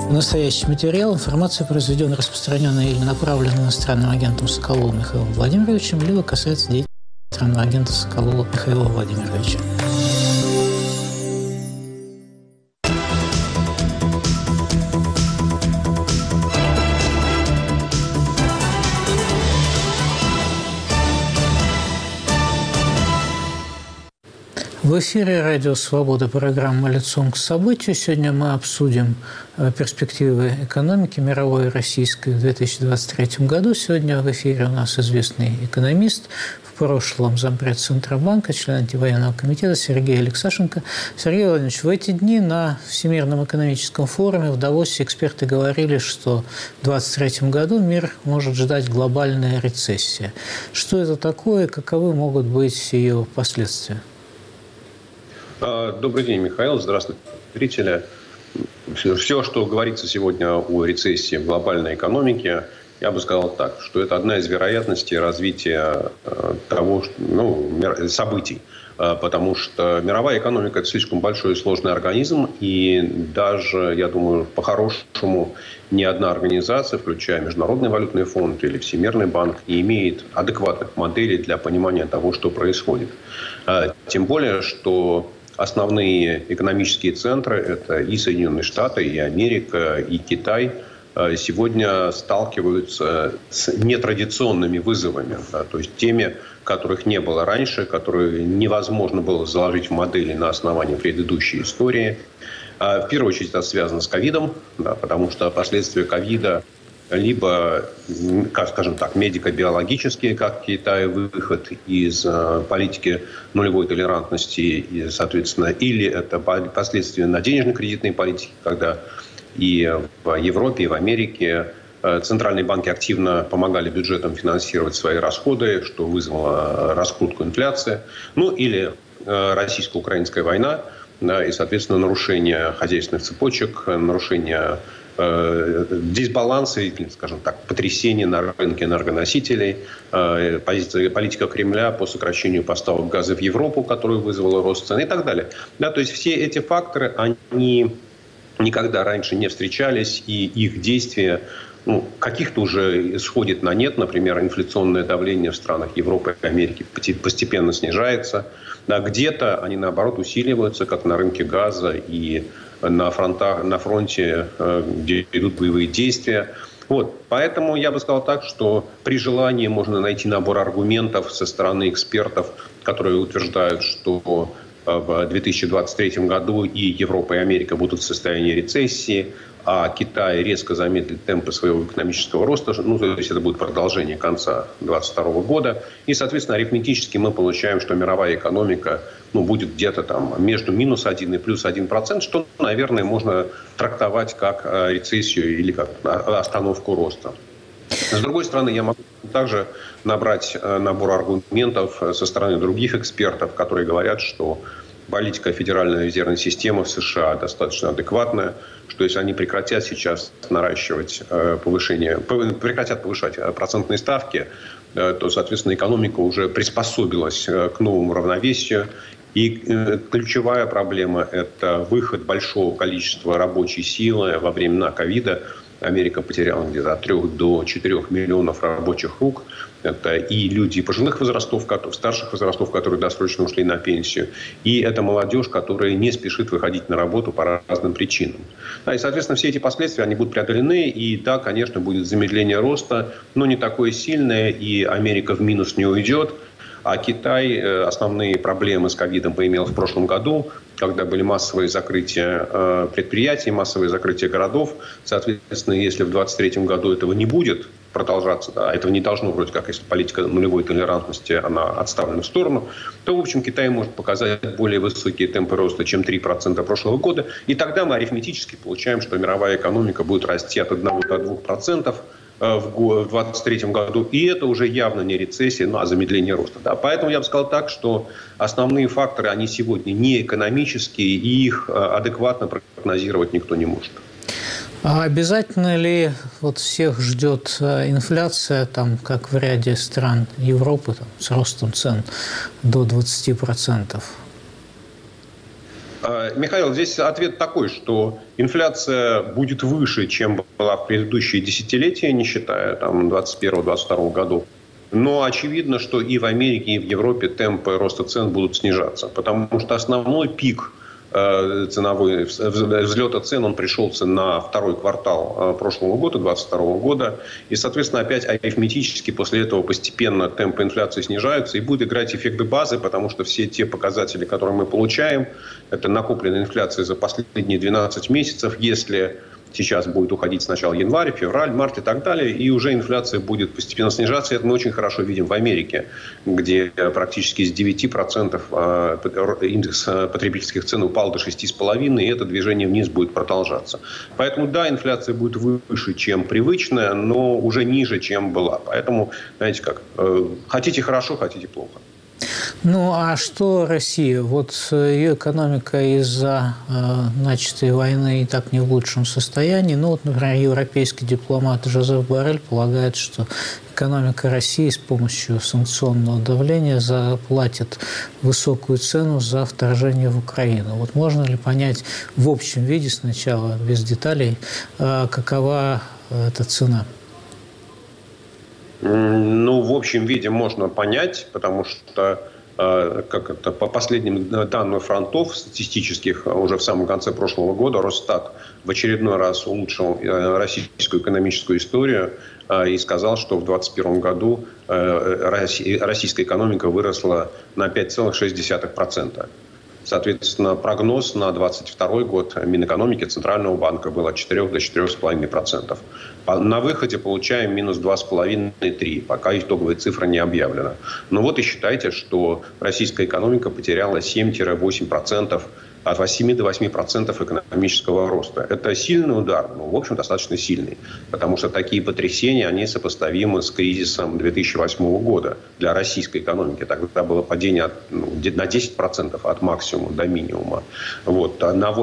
Настоящий материал, информация, произведенная, распространенная или направленная иностранным агентом Соколовым Михаилом Владимировичем, либо касается деятельности иностранного агента Соколова Михаила Владимировича. В эфире «Радио Свобода», программа «Лицом к событию». Сегодня мы обсудим перспективы экономики мировой и российской в 2023 году. Сегодня в эфире у нас известный экономист, в прошлом зампред Центробанка, член антивоенного комитета Сергей Алексашенко. Сергей Владимирович, в эти дни на Всемирном экономическом форуме в Давосе эксперты говорили, что в 2023 году мир может ждать глобальная рецессия. Что это такое, каковы могут быть ее последствия? Добрый день, Михаил. Здравствуйте, зрители. Все, что говорится сегодня о рецессии в глобальной экономике, я бы сказал так, что это одна из вероятностей развития событий. Потому что мировая экономика – это слишком большой и сложный организм. И даже, я думаю, по-хорошему ни одна организация, включая Международный валютный фонд или Всемирный банк, не имеет адекватных моделей для понимания того, что происходит. Тем более, что основные экономические центры – это и Соединенные Штаты, и Америка, и Китай – сегодня сталкиваются с нетрадиционными вызовами, то есть теми, которых не было раньше, которые невозможно было заложить в модели на основании предыдущей истории. В первую очередь это связано с ковидом, потому что последствия ковида либо, скажем так, медико-биологические, как в Китае, выход из политики нулевой толерантности, и, соответственно, или это последствия на денежно-кредитной политике, когда и в Европе, и в Америке центральные банки активно помогали бюджетам финансировать свои расходы, что вызвало раскрутку инфляции. Ну, или российско-украинская война, и, соответственно, нарушение хозяйственных цепочек, нарушение дисбаланса, скажем так, потрясения на рынке энергоносителей, политика Кремля по сокращению поставок газа в Европу, которая вызвала рост цен и так далее. Да, то есть все эти факторы, они никогда раньше не встречались, и их действия каких-то уже сходит на нет. Например, инфляционное давление в странах Европы и Америки постепенно снижается. А где-то они, наоборот, усиливаются, как на рынке газа и на фронте, где идут боевые действия. Поэтому я бы сказал так, что при желании можно найти набор аргументов со стороны экспертов, которые утверждают, что в 2023 году и Европа, и Америка будут в состоянии рецессии, а Китай резко замедлит темпы своего экономического роста. То есть это будет продолжение конца 2022 года. И, соответственно, арифметически мы получаем, что мировая экономика будет где-то там между минус 1 и плюс 1%, что, наверное, можно трактовать как рецессию или как остановку роста. С другой стороны, я могу также набрать набор аргументов со стороны других экспертов, которые говорят, что политика Федеральной резервной системы в США достаточно адекватная, что если они прекратят сейчас прекратят повышать процентные ставки, то, соответственно, экономика уже приспособилась к новому равновесию. И ключевая проблема – это выход большого количества рабочей силы во времена ковида. Америка потеряла где-то от 3 до 4 миллионов рабочих рук. Это и люди пожилых возрастов, старших возрастов, которые досрочно ушли на пенсию. И это молодежь, которая не спешит выходить на работу по разным причинам. И, соответственно, все эти последствия они будут преодолены. И да, конечно, будет замедление роста, но не такое сильное. И Америка в минус не уйдет. А Китай основные проблемы с ковидом поимел в прошлом году, когда были массовые закрытия предприятий, массовые закрытия городов. Соответственно, если в 2023 году этого не будет продолжаться, этого не должно вроде как, если политика нулевой толерантности, она отставлена в сторону, то, в общем, Китай может показать более высокие темпы роста, чем 3% прошлого года. И тогда мы арифметически получаем, что мировая экономика будет расти от 1 до 2%. В 2023 году. И это уже явно не рецессия, а замедление роста. Да. Поэтому я бы сказал так, что основные факторы, они сегодня не экономические, и их адекватно прогнозировать никто не может. А обязательно ли всех ждет инфляция, как в ряде стран Европы, с ростом цен до 20%? Михаил, здесь ответ такой, что инфляция будет выше, чем была в предыдущие десятилетия, не считая 2021-2022 годов. Но очевидно, что и в Америке, и в Европе темпы роста цен будут снижаться. Потому что основной пик ценовой взлета цен, он пришелся на второй квартал прошлого года, 2022 года. И, соответственно, опять арифметически после этого постепенно темпы инфляции снижаются. И будет играть эффект базы, потому что все те показатели, которые мы получаем, это накопленная инфляция за последние 12 месяцев. Если сейчас будет уходить сначала январь, февраль, март и так далее, и уже инфляция будет постепенно снижаться. Это мы очень хорошо видим в Америке, где практически с 9% индекс потребительских цен упал до 6,5%, и это движение вниз будет продолжаться. Поэтому, да, инфляция будет выше, чем привычная, но уже ниже, чем была. Поэтому, знаете как, хотите хорошо, хотите плохо. Ну, а что Россия? Вот ее экономика из-за начатой войны и так не в лучшем состоянии. Ну, вот, например, европейский дипломат Жозеф Боррель полагает, что экономика России с помощью санкционного давления заплатит высокую цену за вторжение в Украину. Вот можно ли понять в общем виде сначала, без деталей, какова эта цена? Ну, в общем виде можно понять, потому что по последним данным фронтов статистических, уже в самом конце прошлого года Росстат в очередной раз улучшил российскую экономическую историю и сказал, что в 2021 году российская экономика выросла на 5,6%. Соответственно, прогноз на 2022 год Минэкономики Центрального банка был от 4 до 4,5%. На выходе получаем минус 2,5-3%. Пока итоговая цифра не объявлена. Но вот и считайте, что российская экономика потеряла 7-8%. От 8 до 8% экономического роста. Это сильный удар, но, в общем, достаточно сильный. Потому что такие потрясения, они сопоставимы с кризисом 2008 года для российской экономики. Тогда было падение на 10% от максимума до минимума. Вот. А на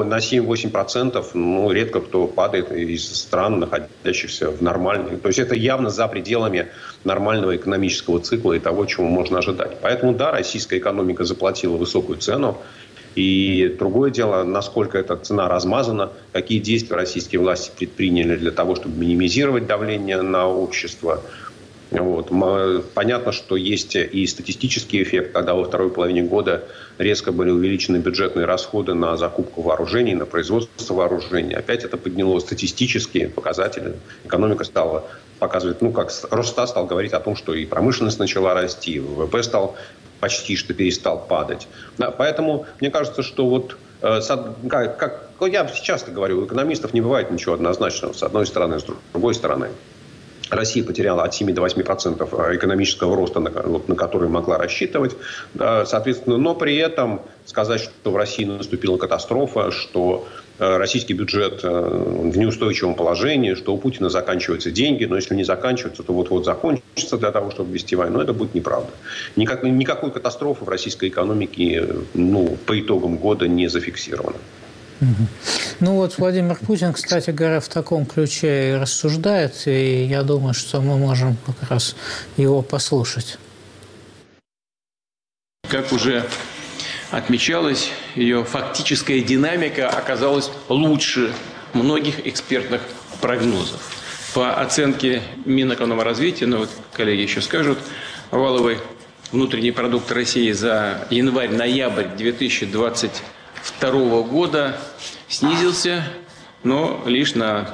7-8% редко кто падает из стран, находящихся в нормальной. То есть это явно за пределами нормального экономического цикла и того, чего можно ожидать. Поэтому, да, российская экономика заплатила высокую цену. И другое дело, насколько эта цена размазана, какие действия российские власти предприняли для того, чтобы минимизировать давление на общество. Вот. Понятно, что есть и статистический эффект, когда во второй половине года резко были увеличены бюджетные расходы на закупку вооружений, на производство вооружений. Опять это подняло статистические показатели. Экономика стала показывать, как Росстат стал говорить о том, что и промышленность начала расти, и ВВП стал почти что перестал падать. Да, поэтому мне кажется, что как я часто говорю, у экономистов не бывает ничего однозначного. С одной стороны, с другой стороны. Россия потеряла от 7 до 8% экономического роста, на который могла рассчитывать. Да, соответственно, но при этом сказать, что в России наступила катастрофа, что российский бюджет в неустойчивом положении, что у Путина заканчиваются деньги, но если не заканчиваются, то вот-вот закончатся для того, чтобы вести войну. Это будет неправда. Никакой катастрофы в российской экономике по итогам года не зафиксировано. Ну вот Владимир Путин, кстати говоря, в таком ключе и рассуждает, и я думаю, что мы можем как раз его послушать. Как уже отмечалось, ее фактическая динамика оказалась лучше многих экспертных прогнозов. По оценке Минэкономразвития, коллеги еще скажут, валовый внутренний продукт России за январь-ноябрь 2022 года снизился, но лишь на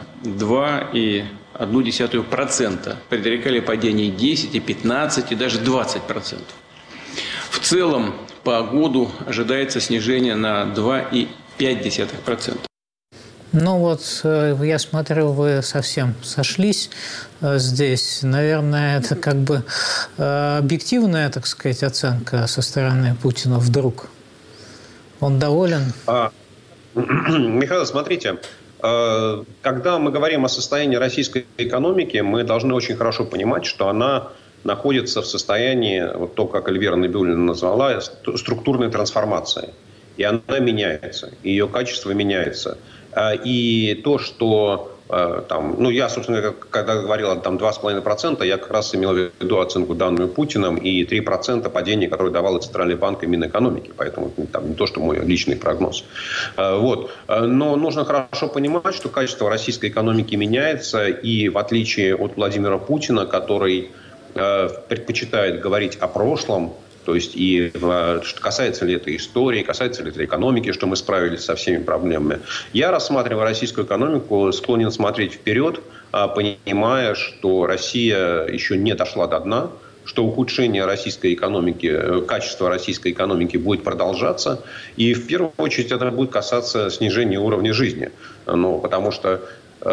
2,1%. Предрекали падение 10, и 15, и даже 20%. В целом по году ожидается снижение на 2,5%. Ну вот, я смотрю, вы совсем сошлись здесь. Наверное, это как бы объективная, так сказать, оценка со стороны Путина вдруг. Он доволен? Михаил, смотрите, когда мы говорим о состоянии российской экономики, мы должны очень хорошо понимать, что она находится в состоянии, вот то, как Эльвира Набиуллина назвала, структурной трансформации. И она меняется, ее качество меняется. И то, что Я, собственно, когда говорил о 2,5%, я как раз имел в виду оценку, данную Путиным, и 3% падения, которое давал Центральный банк и Минэкономики. Поэтому не то, что мой личный прогноз. Но нужно хорошо понимать, что качество российской экономики меняется. И в отличие от Владимира Путина, который предпочитает говорить о прошлом, то есть, и касается ли это истории, касается ли это экономики, что мы справились со всеми проблемами. Я, рассматривая российскую экономику, склонен смотреть вперед, понимая, что Россия еще не дошла до дна, что ухудшение российской экономики, качество российской экономики будет продолжаться. И в первую очередь это будет касаться снижения уровня жизни. Потому что...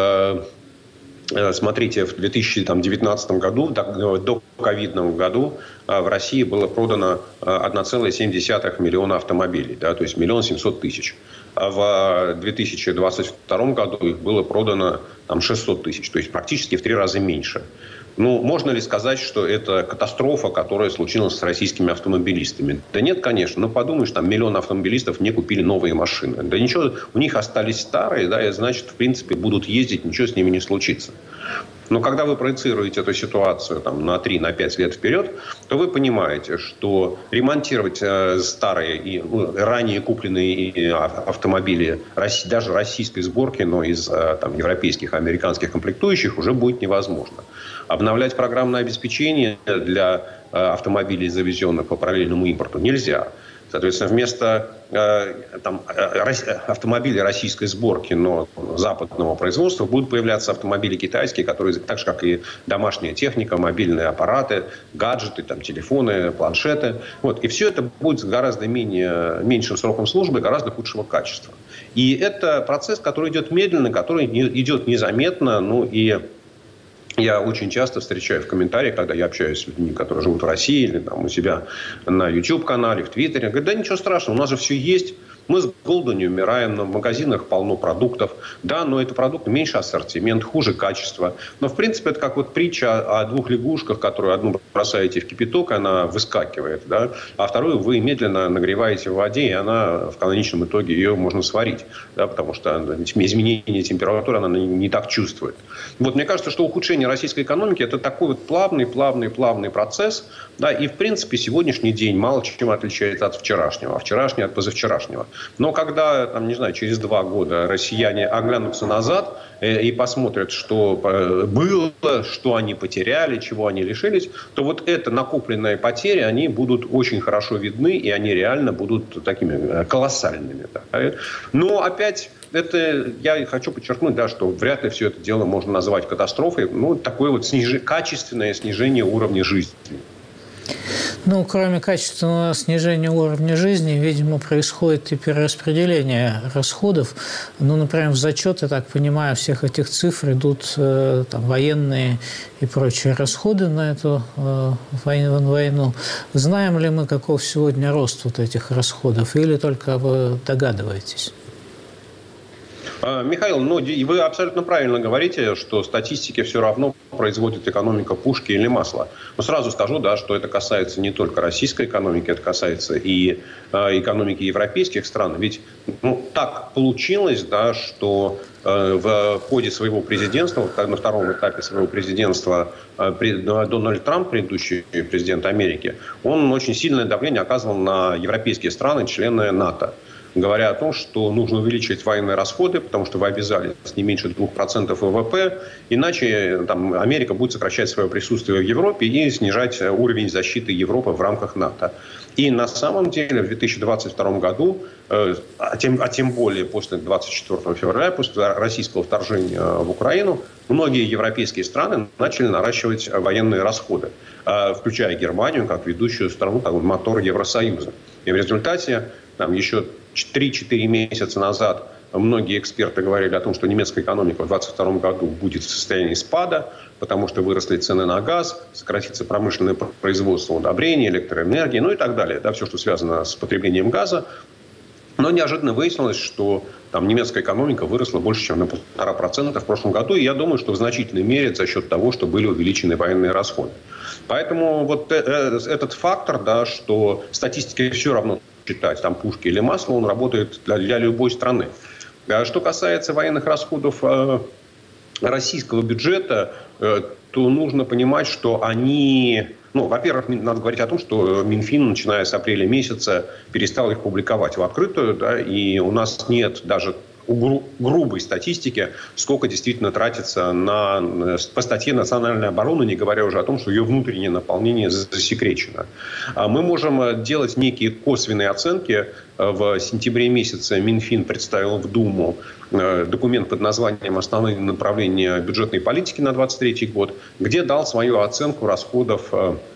Смотрите, в 2019 году, до ковидном году, в России было продано 1,7 миллиона автомобилей, то есть 1 700 000. А в 2022 году их было продано 600 000, то есть практически в 3 раза меньше. Можно ли сказать, что это катастрофа, которая случилась с российскими автомобилистами? Да нет, конечно. Подумаешь, 1 миллион автомобилистов не купили новые машины. Да ничего, у них остались старые, и значит, в принципе, будут ездить, ничего с ними не случится. Но когда вы проецируете эту ситуацию на 3-5 лет вперед, то вы понимаете, что ремонтировать старые и ранее купленные автомобили даже российской сборки, но из европейских, американских комплектующих уже будет невозможно. Обновлять программное обеспечение для автомобилей, завезенных по параллельному импорту, нельзя. Соответственно, вместо автомобилей российской сборки, но западного производства, будут появляться автомобили китайские, которые, так же, как и домашняя техника, мобильные аппараты, гаджеты, телефоны, планшеты. И все это будет с гораздо меньшим сроком службы, гораздо худшего качества. И это процесс, который идет медленно, который идет незаметно, и я очень часто встречаю в комментариях, когда я общаюсь с людьми, которые живут в России, или у себя на YouTube-канале, в Твиттере. Говорят, да ничего страшного, у нас же все есть. Мы с голоду не умираем, в магазинах полно продуктов. Да, но это продукты меньше ассортимент, хуже качество. Но, в принципе, это как притча о 2 лягушках, которую одну бросаете в кипяток, она выскакивает, а вторую вы медленно нагреваете в воде, и она в конечном итоге ее можно сварить, потому что изменение температуры она не так чувствует. Мне кажется, что ухудшение российской экономики – это такой плавный процесс, и, в принципе, сегодняшний день мало чем отличается от вчерашнего, а вчерашний от позавчерашнего. Но когда, через 2 года россияне оглянутся назад и посмотрят, что было, что они потеряли, чего они лишились, то это накопленные потери, они будут очень хорошо видны, и они реально будут такими колоссальными. Но опять... я хочу подчеркнуть, что вряд ли все это дело можно назвать катастрофой. Такое качественное снижение уровня жизни. Кроме качественного снижения уровня жизни, видимо, происходит и перераспределение расходов. Например, в зачет, я так понимаю, всех этих цифр идут военные и прочие расходы на эту войну. Знаем ли мы, каков сегодня рост этих расходов, или только вы догадываетесь? Михаил, вы абсолютно правильно говорите, что статистики все равно производит экономика пушки или масла. Но сразу скажу, что это касается не только российской экономики, это касается и экономики европейских стран. Ведь так получилось, что в ходе своего президентства, на втором этапе своего президентства, Дональд Трамп, предыдущий президент Америки, он очень сильное давление оказывал на европейские страны, члены НАТО, говоря о том, что нужно увеличивать военные расходы, потому что вы обязались не меньше 2% ВВП, иначе Америка будет сокращать свое присутствие в Европе и снижать уровень защиты Европы в рамках НАТО. И на самом деле в 2022 году, тем более после 24 февраля, после российского вторжения в Украину, многие европейские страны начали наращивать военные расходы, включая Германию как ведущую страну, мотор Евросоюза. И в результате еще 3-4 месяца назад многие эксперты говорили о том, что немецкая экономика в 2022 году будет в состоянии спада, потому что выросли цены на газ, сократится промышленное производство удобрений, электроэнергии, и так далее. Все, что связано с потреблением газа. Но неожиданно выяснилось, что немецкая экономика выросла больше, чем на 1,5% в прошлом году. И я думаю, что в значительной мере за счет того, что были увеличены военные расходы. Поэтому этот фактор, что статистики все равно считать, пушки или масло, он работает для любой страны. Что касается военных расходов российского бюджета, то нужно понимать, что они... во-первых, надо говорить о том, что Минфин, начиная с апреля месяца, перестал их публиковать в открытую, да, и у нас нет даже грубой статистики, сколько действительно тратится по статье национальной обороны, не говоря уже о том, что ее внутреннее наполнение засекречено. Мы можем делать некие косвенные оценки. В сентябре месяце Минфин представил в Думу документ под названием «Основные направления бюджетной политики на 2023 год», где дал свою оценку расходов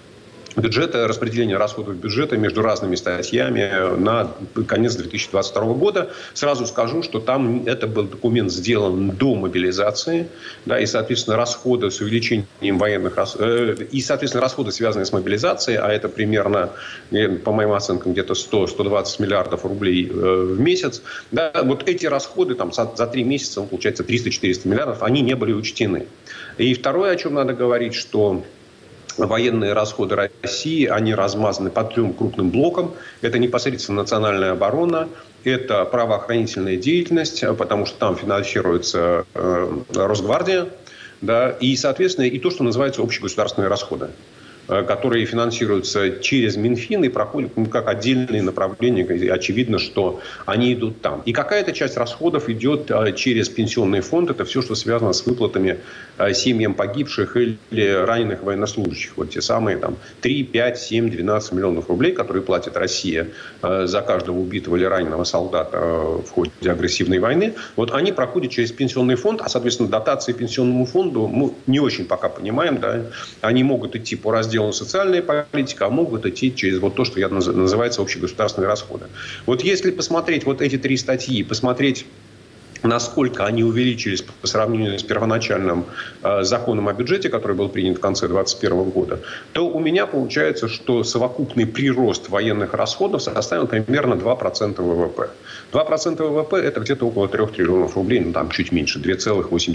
бюджета, распределение расходов бюджета между разными статьями на конец 2022 года. Сразу скажу, что там это был документ сделан до мобилизации, да, и, соответственно, расходы с увеличением военных и, соответственно, расходы, связанные с мобилизацией, а это примерно, по моим оценкам, где-то 100-120 миллиардов рублей в месяц. Да, вот эти расходы там, за 3 месяца, получается, 300-400 миллиардов, они не были учтены. И второе, о чем надо говорить, что военные расходы России, они размазаны по 3 крупным блокам. Это непосредственно национальная оборона, это правоохранительная деятельность, потому что там финансируется Росгвардия, да, и, соответственно, и то, что называется общегосударственные расходы, которые финансируются через Минфин и проходят как отдельные направления. Очевидно, что они идут там. И какая-то часть расходов идет через пенсионный фонд. Это все, что связано с выплатами семьям погибших или раненых военнослужащих. Вот те самые 3, 5, 7, 12 миллионов рублей, которые платит Россия за каждого убитого или раненого солдата в ходе агрессивной войны. Вот они проходят через пенсионный фонд, а, соответственно, дотации пенсионному фонду мы не очень пока понимаем. Да, они могут идти по разделу социальная политика, а могут идти через вот то, что называется общегосударственные расходы. Вот если посмотреть вот эти 3 статьи, посмотреть, насколько они увеличились по сравнению с первоначальным законом о бюджете, который был принят в конце 2021 года, то у меня получается, что совокупный прирост военных расходов составил примерно 2% ВВП. 2% ВВП – это где-то около 3 триллионов рублей, там чуть меньше, 2,8,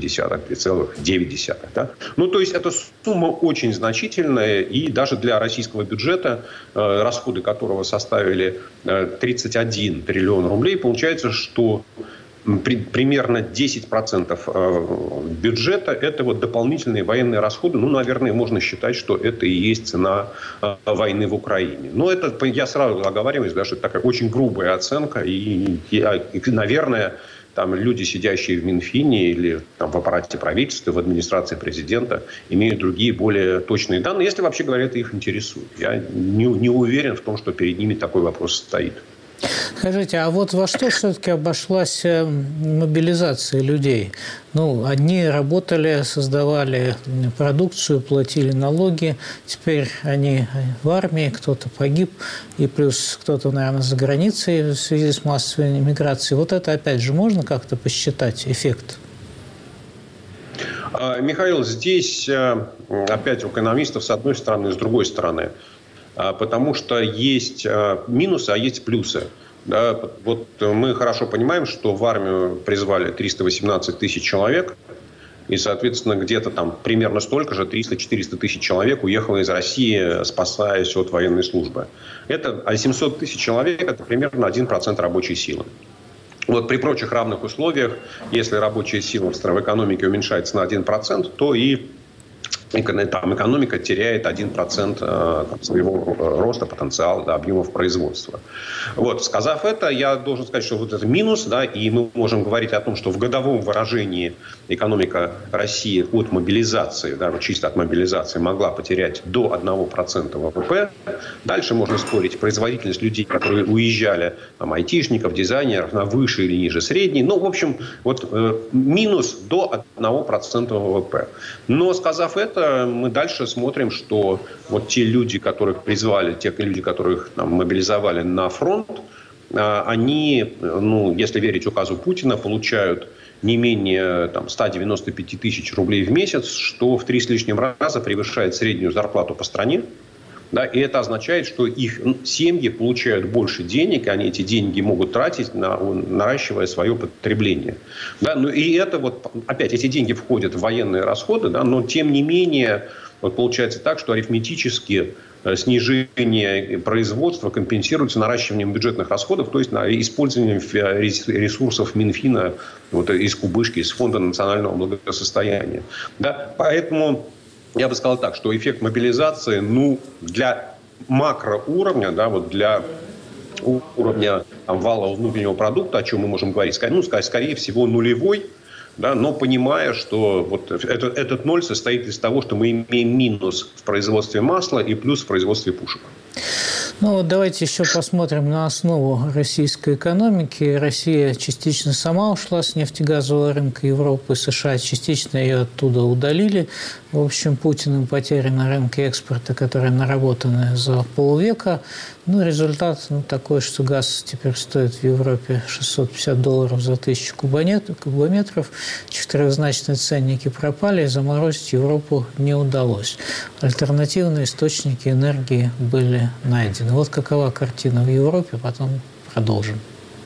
2,9. Да? То есть, эта сумма очень значительная, и даже для российского бюджета, расходы которого составили 31 триллион рублей, получается, что примерно 10% бюджета – это вот дополнительные военные расходы. наверное, можно считать, что это и есть цена войны в Украине. Но это, я сразу оговариваюсь, да, что это такая очень грубая оценка. И наверное, люди, сидящие в Минфине или в аппарате правительства, в администрации президента, имеют другие, более точные данные, если вообще говоря, это их интересует. Я не уверен в том, что перед ними такой вопрос стоит. Скажите, а вот во что все-таки обошлась мобилизация людей? Одни работали, создавали продукцию, платили налоги, теперь они в армии, кто-то погиб, и плюс кто-то, наверное, за границей в связи с массовой миграцией. Вот это, опять же, можно как-то посчитать эффект? Михаил, здесь опять у экономистов с одной стороны, с другой стороны. Потому что есть минусы, а есть плюсы. Да, вот мы хорошо понимаем, что в армию призвали 318 тысяч человек. И, соответственно, где-то примерно столько же, 300-400 тысяч человек уехало из России, спасаясь от военной службы. А 700 тысяч человек – это примерно 1% рабочей силы. Вот при прочих равных условиях, если рабочая сила в экономике уменьшается на 1%, то и экономика теряет 1% своего роста, потенциала, объемов производства. Вот, сказав это, я должен сказать, что вот это минус, да, и мы можем говорить о том, что в годовом выражении экономика России от мобилизации, да, чисто от мобилизации, могла потерять до 1% ВВП. Дальше можно спорить, производительность людей, которые уезжали, айтишников, дизайнеров, на выше или ниже средней. В общем, вот минус до 1% ВВП. Но, сказав это, мы дальше смотрим, что вот те люди, которых призвали, те люди, которых мобилизовали на фронт, они, если верить указу Путина, получают не менее 195 тысяч рублей в месяц, что в 3 с лишним раза превышает среднюю зарплату по стране. Да, и это означает, что их семьи получают больше денег, и они эти деньги могут тратить, наращивая свое потребление. Да, и это вот, опять, эти деньги входят в военные расходы, да, но тем не менее вот получается так, что арифметически снижение производства компенсируется наращиванием бюджетных расходов, то есть использованием ресурсов Минфина вот, из кубышки, из Фонда национального благосостояния. Да? Поэтому я бы сказал так, что эффект мобилизации для макроуровня, да, вот для уровня валового внутреннего продукта, о чем мы можем говорить, скорее всего, нулевой. Да, но понимая, что вот этот ноль состоит из того, что мы имеем минус в производстве масла и плюс в производстве пушек. Ну, давайте еще посмотрим на основу российской экономики. Россия частично сама ушла с нефтегазового рынка Европы, США частично ее оттуда удалили. В общем, Путиным потери на рынке экспорта, которые наработаны за полвека. Ну, результат такой, что газ теперь стоит в Европе $650 за 1000 кубометров. Четырехзначные ценники пропали, и заморозить Европу не удалось. Альтернативные источники энергии были найдены. Вот какова картина в Европе, потом продолжим.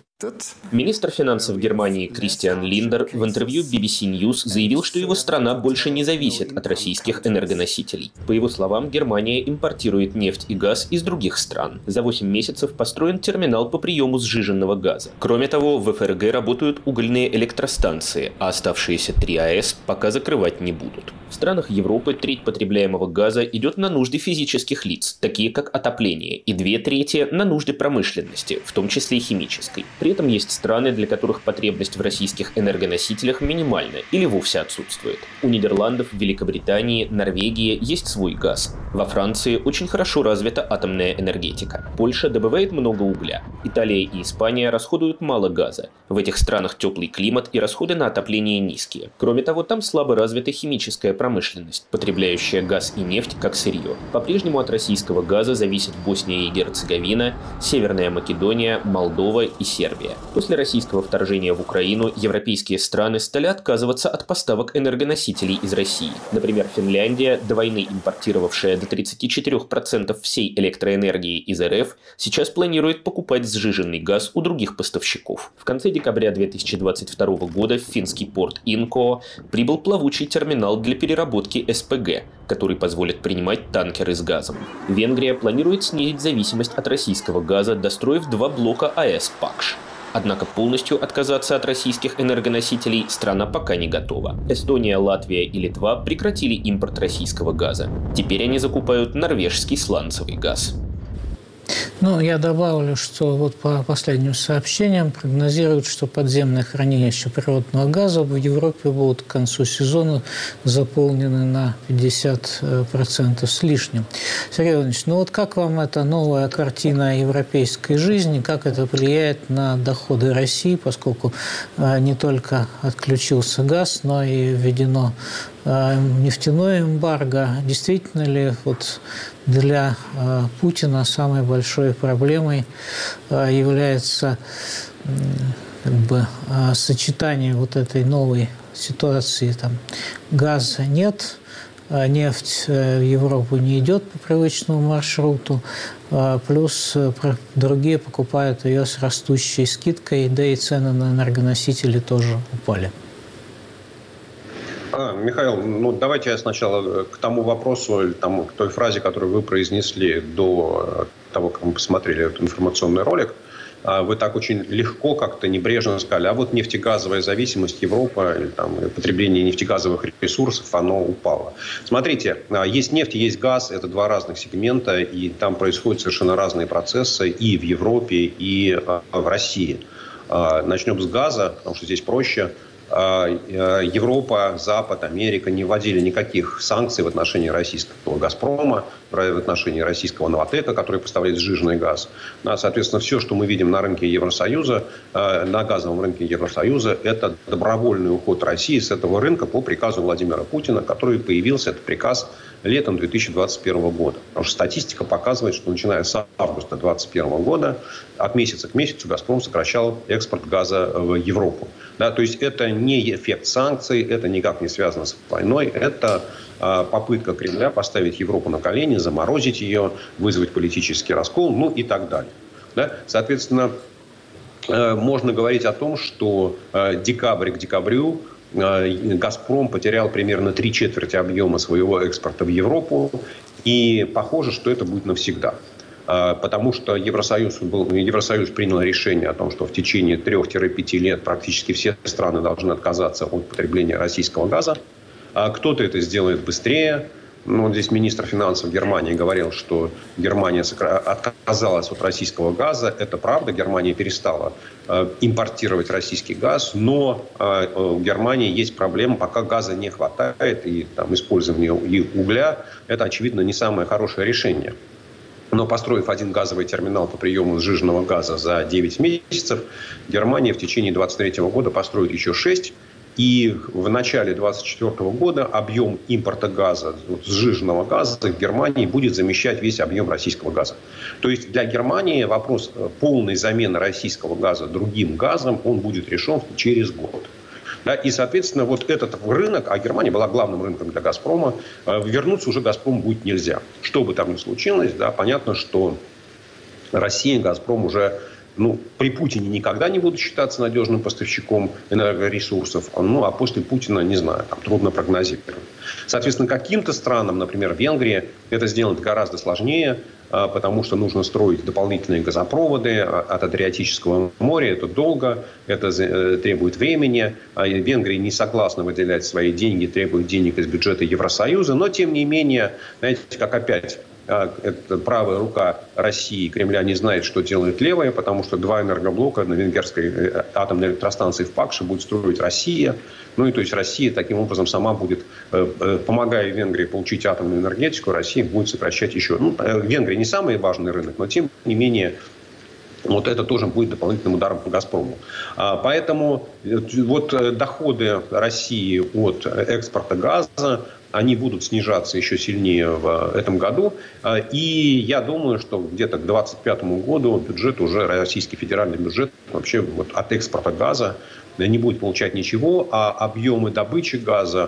Министр финансов Германии Кристиан Линдер в интервью BBC News заявил, что его страна больше не зависит от российских энергоносителей. По его словам, Германия импортирует нефть и газ из других стран. За 8 месяцев построен терминал по приему сжиженного газа. Кроме того, в ФРГ работают угольные электростанции, а оставшиеся 3 АЭС пока закрывать не будут. В странах Европы треть потребляемого газа идет на нужды физических лиц, такие как отопление, и 2/3 на нужды промышленности, в том числе и химической. При этом есть страны, для которых потребность в российских энергоносителях минимальна или вовсе отсутствует. У Нидерландов, Великобритании, Норвегии есть свой газ. Во Франции очень хорошо развита атомная энергетика. Польша добывает много угля. Италия и Испания расходуют мало газа. В этих странах теплый климат и расходы на отопление низкие. Кроме того, там слабо развита химическая промышленность, потребляющая газ и нефть как сырье. По-прежнему от российского газа зависит Босния и Герцеговина, Северная Македония, Молдова и Сербия. После российского вторжения в Украину европейские страны стали отказываться от поставок энергоносителей из России. Например, Финляндия, до войны импортировавшая до 34% всей электроэнергии из РФ, сейчас планирует покупать сжиженный газ у других поставщиков. В конце декабря 2022 года в финский порт Инко прибыл плавучий терминал для переработки СПГ, который позволит принимать танкеры с газом. Венгрия планирует снизить зависимость от российского газа, достроив 2 блока АЭС «Пакш». Однако полностью отказаться от российских энергоносителей страна пока не готова. Эстония, Латвия и Литва прекратили импорт российского газа. Теперь они закупают норвежский сланцевый газ. Ну, я добавлю, что вот по последним сообщениям прогнозируют, что подземные хранилища природного газа в Европе будут к концу сезона заполнены на 50% с лишним. Сергей Иванович, ну вот как вам эта новая картина европейской жизни, как это влияет на доходы России, поскольку не только отключился газ, но и введено нефтяное эмбарго? Действительно ли вот для Путина самой большой проблемой является сочетание вот этой новой ситуации? Там газа нет, нефть в Европу не идет по привычному маршруту, плюс другие покупают ее с растущей скидкой, да и цены на энергоносители тоже упали. Михаил, давайте я сначала к тому вопросу, или к той фразе, которую вы произнесли до того, как мы посмотрели этот информационный ролик. Вы так очень легко, как-то небрежно сказали, а вот нефтегазовая зависимость Европы, или потребление нефтегазовых ресурсов, оно упало. Смотрите, есть нефть, есть газ, это 2 разных сегмента, и там происходят совершенно разные процессы и в Европе, и в России. Начнем с газа, потому что здесь проще. Европа, Запад, Америка не вводили никаких санкций в отношении российского «Газпрома», в отношении российского «Новатэка», который поставляет сжиженный газ. Соответственно, все, что мы видим на рынке Евросоюза, на газовом рынке Евросоюза, это добровольный уход России с этого рынка по приказу Владимира Путина, который появился, этот приказ, летом 2021 года. Потому что статистика показывает, что начиная с августа 2021 года от месяца к месяцу «Газпром» сокращал экспорт газа в Европу. Да, то есть это не эффект санкций, это никак не связано с войной, это попытка Кремля поставить Европу на колени, заморозить ее, вызвать политический раскол, и так далее. Да? Соответственно, можно говорить о том, что декабрь к декабрю «Газпром» потерял примерно 3/4 объема своего экспорта в Европу. И похоже, что это будет навсегда. Потому что Евросоюз принял решение о том, что в течение 3-5 лет практически все страны должны отказаться от потребления российского газа. Кто-то это сделает быстрее. Вот здесь министр финансов Германии говорил, что Германия отказалась от российского газа. Это правда, Германия перестала импортировать российский газ, но у Германии есть проблема, пока газа не хватает, и там, использование угля – это, очевидно, не самое хорошее решение. Но построив один газовый терминал по приему сжиженного газа за 9 месяцев, Германия в течение 2023 года построит еще 6. И в начале 2024 года объем импорта газа, сжиженного газа в Германии будет замещать весь объем российского газа. То есть для Германии вопрос полной замены российского газа другим газом, он будет решен через год. Да, и, соответственно, вот этот рынок, а Германия была главным рынком для «Газпрома», вернуться уже «Газпрому» будет нельзя. Что бы там ни случилось, да, понятно, что Россия, «Газпром» уже... при Путине никогда не будут считаться надежным поставщиком энергоресурсов. А после Путина, не знаю, там трудно прогнозировать. Соответственно, каким-то странам, например, Венгрии, это сделать гораздо сложнее, потому что нужно строить дополнительные газопроводы от Адриатического моря. Это долго, это требует времени. Венгрия не согласна выделять свои деньги, требует денег из бюджета Евросоюза. Но, тем не менее, знаете, как опять... Это правая рука России, Кремля, не знает, что делает левая, потому что 2 энергоблока на венгерской атомной электростанции в Пакше будет строить Россия. И то есть Россия таким образом сама будет, помогая Венгрии получить атомную энергетику, Россия будет сокращать еще. Венгрия не самый важный рынок, но тем не менее вот это тоже будет дополнительным ударом по «Газпрому». Поэтому вот доходы России от экспорта газа, они будут снижаться еще сильнее в этом году. И я думаю, что где-то к 2025 году бюджет, уже российский федеральный бюджет, вообще вот от экспорта газа не будет получать ничего, а объемы добычи газа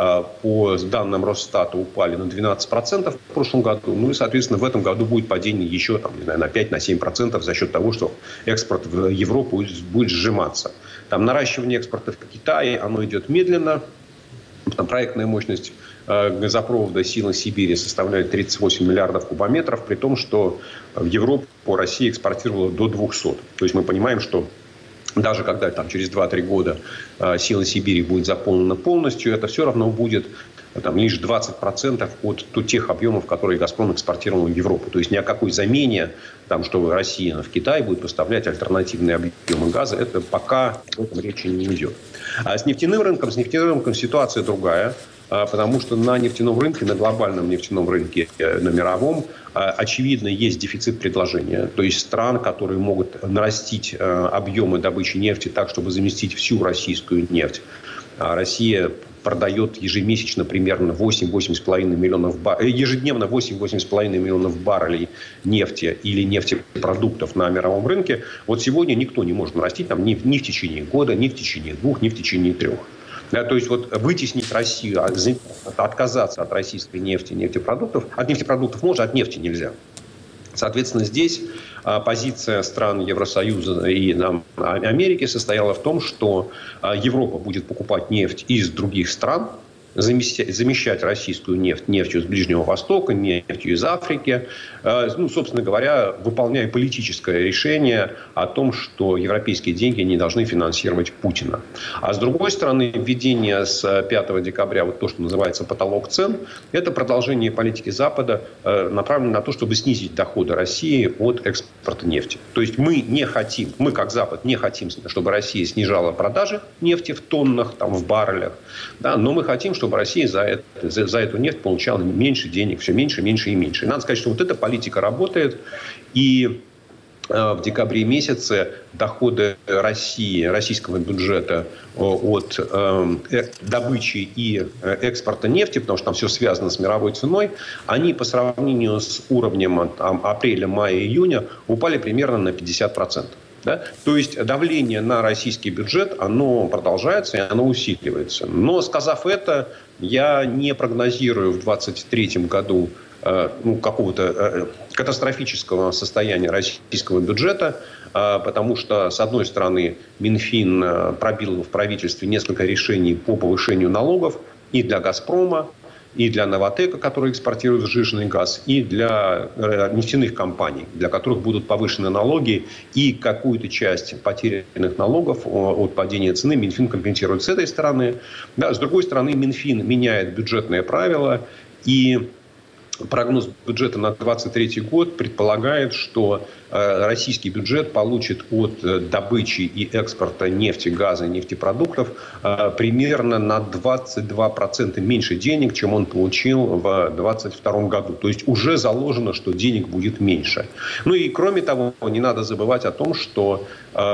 по данным Росстата упали на 12% в прошлом году. И, соответственно, в этом году будет падение еще на 5-7% за счет того, что экспорт в Европу будет сжиматься. Там наращивание экспорта в Китае, оно идет медленно. Там проектная мощность газопровода «Сила Сибири» составляет 38 миллиардов кубометров, при том, что в Европу Россия экспортировала до 200. То есть мы понимаем, что даже когда там, через 2-3 года «Сила Сибири» будет заполнена полностью, это все равно будет лишь 20% от тех объемов, которые «Газпром» экспортировал в Европу. То есть ни о какой замене, что Россия в Китай будет поставлять альтернативные объемы газа, это пока об этом речи не идет. А с нефтяным рынком ситуация другая. Потому что на нефтяном рынке, на глобальном нефтяном рынке, на мировом, очевидно, есть дефицит предложения. То есть стран, которые могут нарастить объемы добычи нефти так, чтобы заместить всю российскую нефть. Россия продает ежемесячно примерно 8-8,5 миллионов ежедневно 8-8,5 миллионов баррелей нефти или нефтепродуктов на мировом рынке. Вот сегодня никто не может нарастить ни в течение года, ни в течение 2, ни в течение 3. Да, то есть вот вытеснить Россию, отказаться от российской нефти, нефтепродуктов. От нефтепродуктов можно, от нефти нельзя. Соответственно, здесь позиция стран Евросоюза и Америки состояла в том, что Европа будет покупать нефть из других стран, замещать российскую нефть нефтью с Ближнего Востока, нефтью из Африки. Собственно говоря, выполняя политическое решение о том, что европейские деньги не должны финансировать Путина. А с другой стороны, введение с 5 декабря, вот то, что называется потолок цен, это продолжение политики Запада, направленное на то, чтобы снизить доходы России от экспорта нефти. То есть мы как Запад не хотим, чтобы Россия снижала продажи нефти в тоннах, в баррелях, да, но мы хотим, чтобы Россия за эту нефть получала меньше денег, все меньше, меньше и меньше. И надо сказать, что вот эта политика работает. И в декабре месяце доходы России, российского бюджета от добычи и экспорта нефти, потому что там все связано с мировой ценой, они по сравнению с уровнем апреля, мая, июня упали примерно на 50%. Да? То есть давление на российский бюджет, оно продолжается и оно усиливается. Но, сказав это, я не прогнозирую в 2023 году какого-то катастрофического состояния российского бюджета, потому что, с одной стороны, Минфин пробил в правительстве несколько решений по повышению налогов и для «Газпрома», и для «Новатэка», который экспортирует сжиженный газ, и для нефтяных компаний, для которых будут повышены налоги, и какую-то часть потерянных налогов от падения цены Минфин компенсирует с этой стороны. Да, с другой стороны, Минфин меняет бюджетные правила, и прогноз бюджета на 2023 год предполагает, что российский бюджет получит от добычи и экспорта нефти, газа и нефтепродуктов примерно на 22% меньше денег, чем он получил в 2022 году. То есть уже заложено, что денег будет меньше. Ну и кроме того, не надо забывать о том, что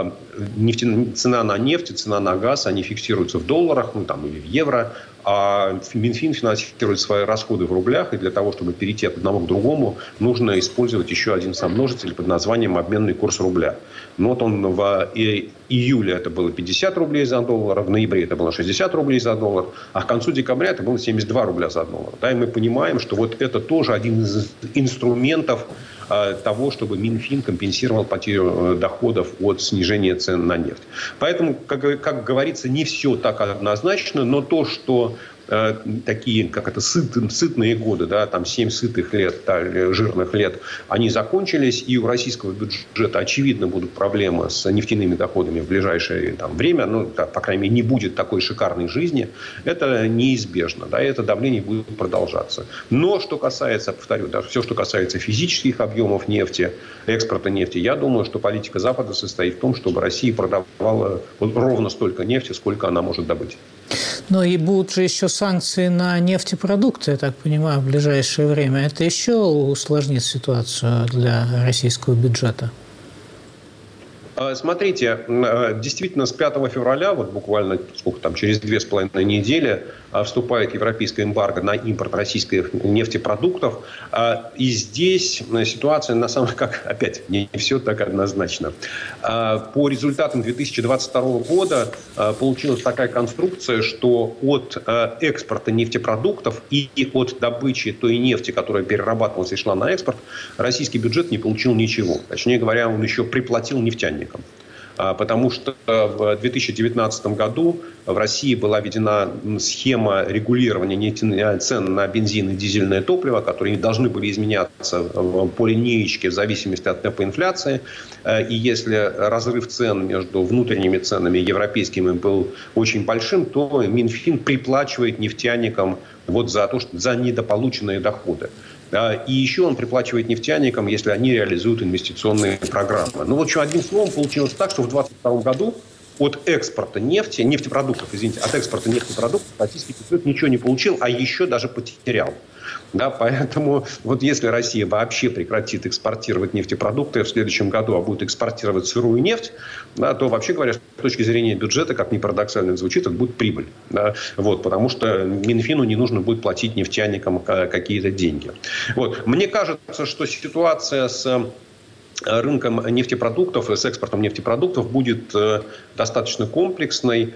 цена на нефть и цена на газ, они фиксируются в долларах, или в евро, а Минфин финансирует свои расходы в рублях, и для того, чтобы перейти от одного к другому, нужно использовать еще один сомножитель под названием обменный курс рубля. Вот он в июле это было 50 рублей за доллар, в ноябре это было 60 рублей за доллар, а к концу декабря это было 72 рубля за доллар. Да, и мы понимаем, что вот это тоже один из инструментов того, чтобы Минфин компенсировал потерю доходов от снижения цен на нефть. Поэтому, как говорится, не все так однозначно, но то, что такие, сытные годы, да, 7 сытых лет, жирных лет, они закончились, и у российского бюджета, очевидно, будут проблемы с нефтяными доходами в ближайшее время, по крайней мере, не будет такой шикарной жизни, это неизбежно, да, и это давление будет продолжаться. Но, что касается, повторю, все, что касается физических объемов нефти, экспорта нефти, я думаю, что политика Запада состоит в том, чтобы Россия продавала ровно столько нефти, сколько она может добыть. Но и будут же еще санкции на нефтепродукты, я так понимаю, в ближайшее время. Это еще усложнит ситуацию для российского бюджета? Смотрите, действительно, с 5 февраля, буквально через 2,5 недели, вступает европейское эмбарго на импорт российских нефтепродуктов. И здесь ситуация, на самом деле, опять, не все так однозначно. По результатам 2022 года получилась такая конструкция, что от экспорта нефтепродуктов и от добычи той нефти, которая перерабатывалась и шла на экспорт, российский бюджет не получил ничего. Точнее говоря, он еще приплатил нефтяникам. Потому что в 2019 году в России была введена схема регулирования цен на бензин и дизельное топливо, которые должны были изменяться по линеечке в зависимости от темпа инфляции. И если разрыв цен между внутренними ценами и европейскими был очень большим, то Минфин приплачивает нефтяникам за недополученные доходы. И еще он приплачивает нефтяникам, если они реализуют инвестиционные программы. Одним словом, получилось так, что в 2022 году от экспорта нефтепродуктов российский бюджет ничего не получил, а еще даже потерял. Да, поэтому если Россия вообще прекратит экспортировать нефтепродукты в следующем году, а будет экспортировать сырую нефть, да, то, вообще говоря, с точки зрения бюджета, как ни парадоксально это звучит, это будет прибыль. Да, потому что Минфину не нужно будет платить нефтяникам какие-то деньги. Мне кажется, что ситуация с рынком нефтепродуктов и с экспортом нефтепродуктов будет достаточно комплексной.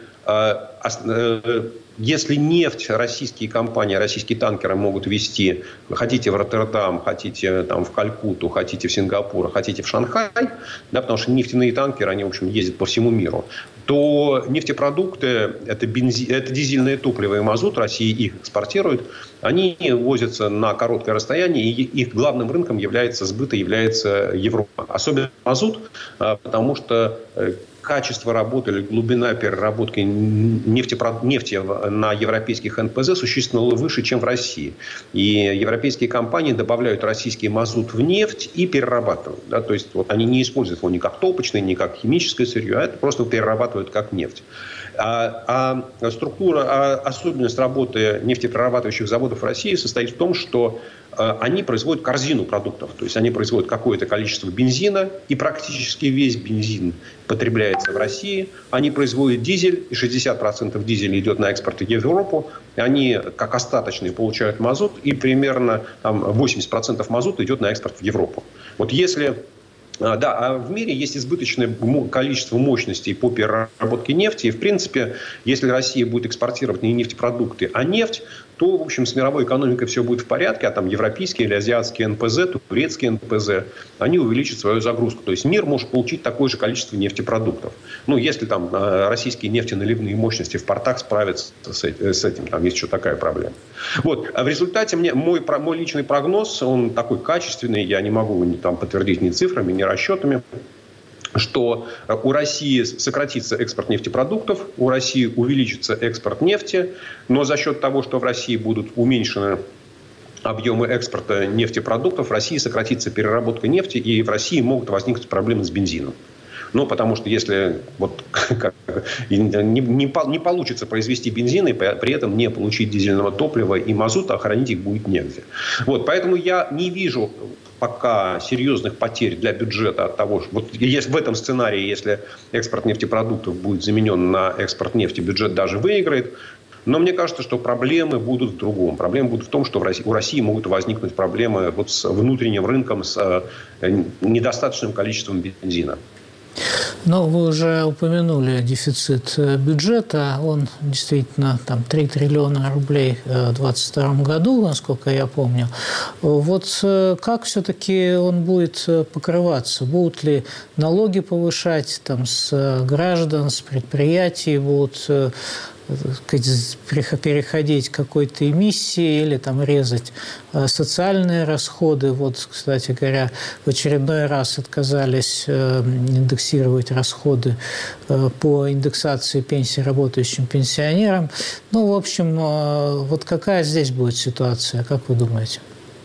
Если нефть российские компании, российские танкеры могут везти, хотите в Роттердам, хотите в Калькутту, хотите в Сингапур, хотите в Шанхай, да, потому что нефтяные танкеры, они, в общем, ездят по всему миру, то нефтепродукты, это дизельное топливо и мазут, Россия их экспортирует, они возятся на короткое расстояние, и их главным рынком является Европа. Особенно мазут, потому что качество работы или глубина переработки нефти на европейских НПЗ существенно выше, чем в России. И европейские компании добавляют российский мазут в нефть и перерабатывают. Да? То есть они не используют его ни как топочный, ни как химическое сырье, а это просто перерабатывают как нефть. Особенность работы нефтеперерабатывающих заводов в России состоит в том, что они производят корзину продуктов. То есть они производят какое-то количество бензина, и практически весь бензин потребляется в России. Они производят дизель, и 60% дизеля идет на экспорт в Европу. Они, как остаточные, получают мазут, и примерно 80% мазута идет на экспорт в Европу. Да, а в мире есть избыточное количество мощностей по переработке нефти. И, в принципе, если Россия будет экспортировать не нефтепродукты, а нефть, то, в общем, с мировой экономикой все будет в порядке, а там европейские или азиатские НПЗ, турецкие НПЗ, они увеличат свою загрузку. То есть мир может получить такое же количество нефтепродуктов. Ну, если там российские нефтеналивные мощности в портах справятся с этим, там есть еще такая проблема. Вот. А в результате мой личный прогноз, он такой качественный, я не могу там подтвердить ни цифрами, ни расчетами, что у России сократится экспорт нефтепродуктов, у России увеличится экспорт нефти, но за счет того, что в России будут уменьшены объемы экспорта нефтепродуктов, в России сократится переработка нефти, и в России могут возникнуть проблемы с бензином. Ну, потому что если не получится произвести бензин и при этом не получить дизельного топлива и мазута, а хранить их будет негде. Вот, поэтому я не вижу пока серьезных потерь для бюджета от того, что в этом сценарии, если экспорт нефтепродуктов будет заменен на экспорт нефти, бюджет даже выиграет. Но мне кажется, что проблемы будут в другом. Проблемы будут в том, что у России могут возникнуть проблемы с внутренним рынком, с недостаточным количеством бензина. Но вы уже упомянули дефицит бюджета. Он действительно там 3 триллиона рублей в 2022 году, насколько я помню. Вот как все-таки он будет покрываться? Будут ли налоги повышать там, с граждан, с предприятий? Будут переходить к какой-то эмиссии или там резать социальные расходы. Вот, кстати говоря, в очередной раз отказались индексировать расходы по индексации пенсий работающим пенсионерам. Ну, в общем, вот какая здесь будет ситуация, как вы думаете?